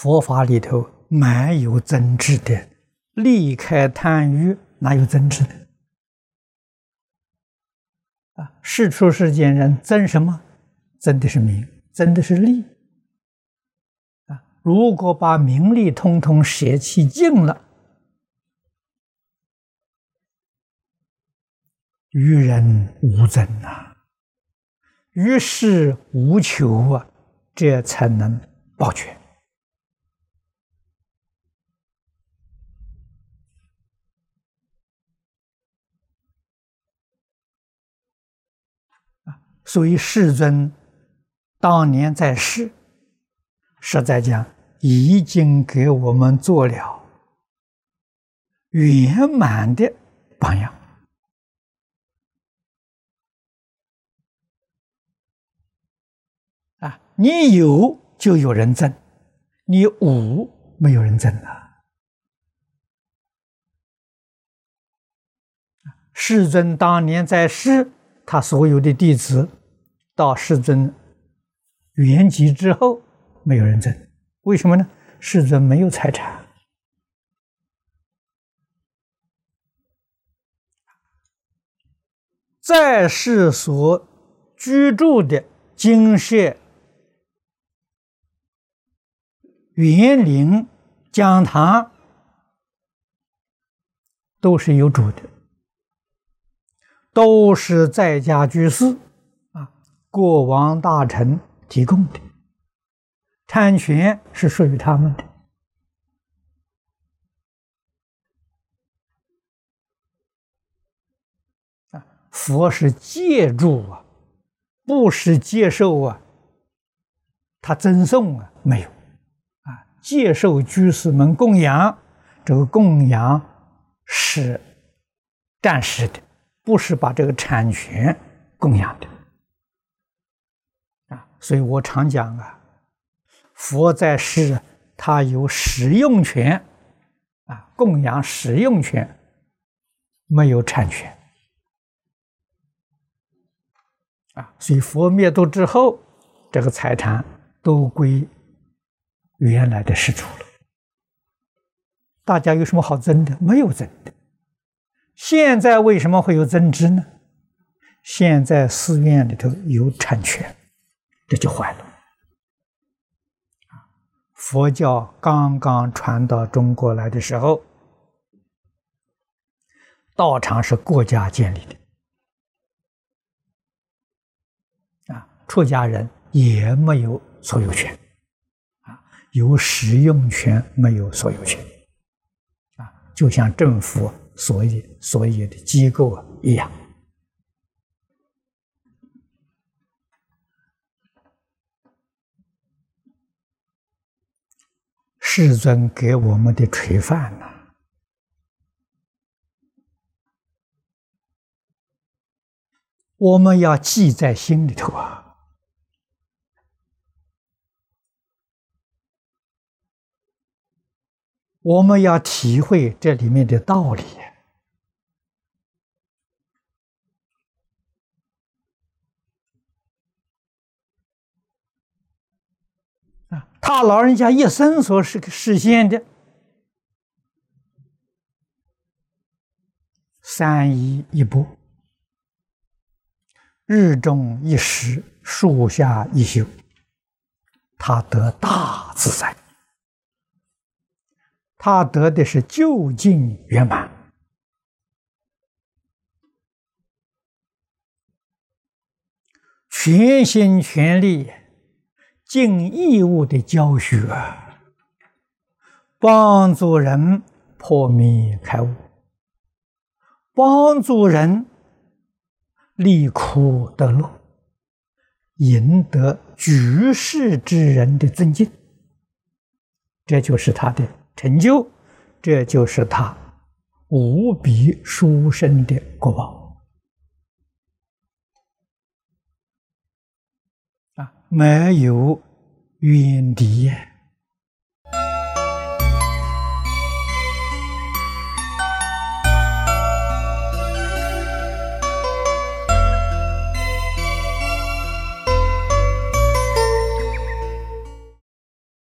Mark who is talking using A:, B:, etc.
A: 佛法里头没有增值的，离开贪欲哪有增值的？世出世间人争什么？争的是名，争的是利。如果把名利通通舍弃尽了，于人无争于事无求这才能保全。所以世尊当年在世，实在讲已经给我们做了圆满的榜样。你有就有人争，你无没有人争世尊当年在世，他所有的弟子到世尊圆寂之后，没有人争。为什么呢？世尊没有财产。在世所居住的精舍、园林、讲堂，都是有主的，都是在家居士国王大臣提供的，产权是属于他们的。佛是借助不是接受他赠送没有接受居士们供养，这个供养是暂时的，不是把这个产权供养的所以我常讲佛在世他有使用权供养使用权，没有产权所以佛灭度之后，这个财产都归原来的施主了。大家有什么好争的？没有争的。现在为什么会有争执呢？现在寺院里头有产权，这就坏了。佛教刚刚传到中国来的时候，道场是国家建立的出家人也没有所有权有使用权，没有所有权就像政府所有的机构一样。世尊给我们的垂范我们要记在心里头我们要体会这里面的道理他老人家一生所实现的三依一钵，日中一时，树下一宿，他得大自在，他得的是究竟圆满。全心全力尽义务的教学帮助人破迷开悟，帮助人离苦得乐，赢得举世之人的尊敬，这就是他的成就，这就是他无比殊胜的果报没有冤敌